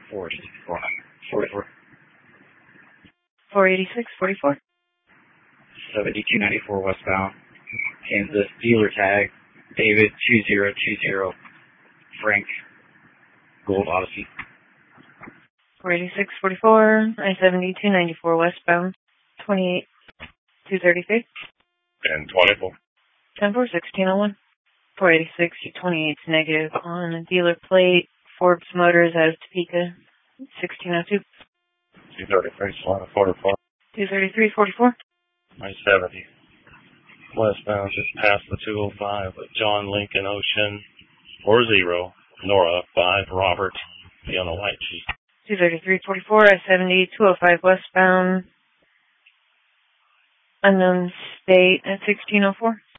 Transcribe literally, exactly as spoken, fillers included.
four forty-four. four eighty-six forty-four. seventy-two ninety-four westbound. Kansas. Dealer tag. David two zero two zero. Frank. Gold Odyssey. four eighty-six forty-four. I seventy-two ninety-four westbound. twenty-eight two thirty-three. And twenty-four. ten four sixteen oh one. four eighty-six twenty-eight negative on a dealer plate. Forbes Motors out of Topeka. sixteen oh two. two thirty-three, Solana forty-four. two thirty-three forty-four. I seventy. Westbound just past the two oh five at John Lincoln Ocean. four zero. Nora five Robert. Be on the white sheet. two thirty-three forty-four. I seventy two oh five westbound. Unknown state at sixteen oh four.